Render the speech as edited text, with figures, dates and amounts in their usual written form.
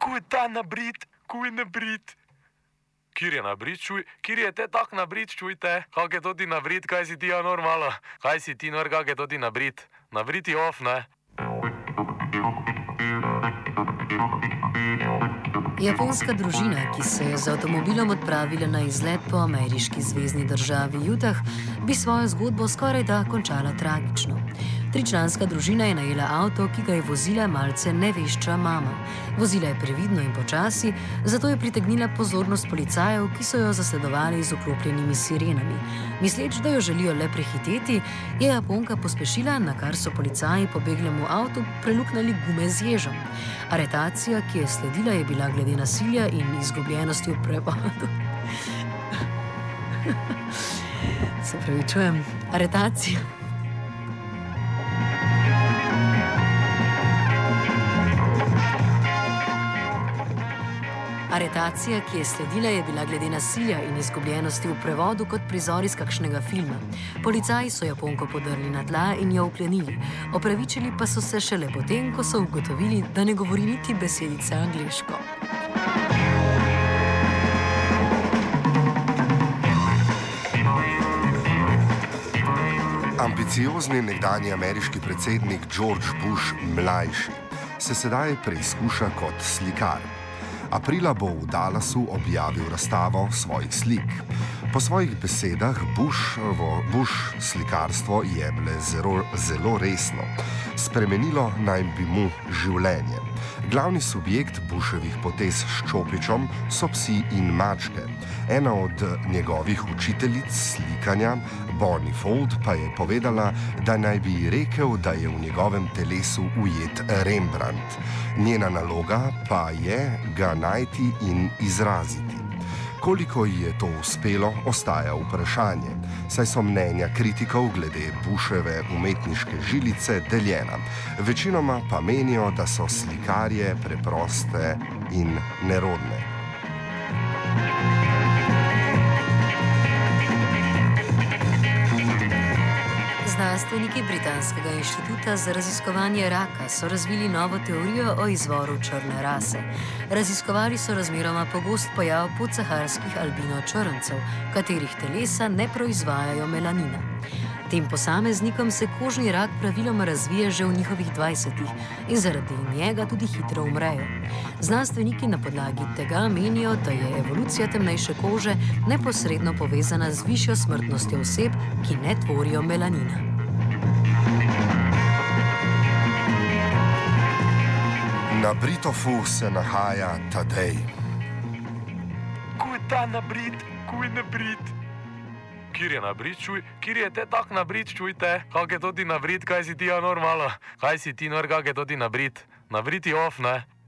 Kuj ta nabrit, kuj nabrit. Kjer je nabrit, čuj, kjer je te tak nabrit, čujte, kak je to ti nabrit, kaj si ti normalo, kaj si ti kak je to ti nabrit, nabriti off, ne? Japonska družina, ki se je z avtomobilom odpravila na izlet po ameriški zvezni državi Utah, bi svojo zgodbo skorajda končala tragično. Tričlanska družina je najela avto, ki ga je vozila malce nevešča mama. Vozila je previdno in počasi, zato je pritegnila pozornost policajev, ki so jo zasledovali z vklopljenimi sirenami. Misleč, da jo želijo le prehiteti, je Japonka pospešila, na kar so policaji pobeglemu avtu preluknili gume z ježom. Aretacija, ki je sledila, je bila glede nasilja in izgubljenosti v prevodu. Se pravi, čujem. Aretacija. Aretacija, ki je sledila, je bila glede nasilja in izgubljenosti v prevodu kot prizor iz kakšnega filma. Policaji so Japonko podrli na tla in jo vklenili. Opravičili pa so se šele potem, ko so ugotovili, da ne govori niti besedice angleško. Ambiciozni nekdanji ameriški predsednik George Bush mlajši se sedaj preizkuša kot slikar. Aprila bo v Dallasu objavil razstavo svojih slik. Po svojih besedah Bush slikarstvo jemlje zelo resno. Spremenilo naj bi mu življenje. Glavni subjekt Bushovih potez s čopičem so psi in mačke. Ena od njegovih učiteljic slikanja, Bonnie Fold, pa je povedala, da naj bi rekel, da je v njegovem telesu ujet Rembrandt. Njena naloga pa je ga najti in izraziti. Koliko ji je to uspelo, ostaja vprašanje, saj so mnenja kritikov glede Bushove umetniške žilice deljena. Večinoma pa menijo, da so slikarje preproste in nerodne. Znanstveniki Britanskega inštituta za raziskovanje raka so razvili novo teorijo o izvoru črne rase. Raziskovali so razmeroma pogost pojav podsaharskih albino črncev, katerih telesa ne proizvajajo melanina. Tem posameznikom se kožni rak praviloma razvije že v njihovih 20-ih in zaradi njega tudi hitro umrejo. Znanstveniki na podlagi tega menijo, da je evolucija temnejše kože neposredno povezana z višjo smrtnostjo oseb, ki ne tvorijo melanina. Na Britofu se nahaja Tadej. Kuj ta nabrit, kuj nabrit. Kjer je nabrit, čuj, kjer je te tak nabrit, čujte, kak je to ti nabrit, kaj si ti normalo, kaj si ti kak je to ti nabrit, nabriti off, ne?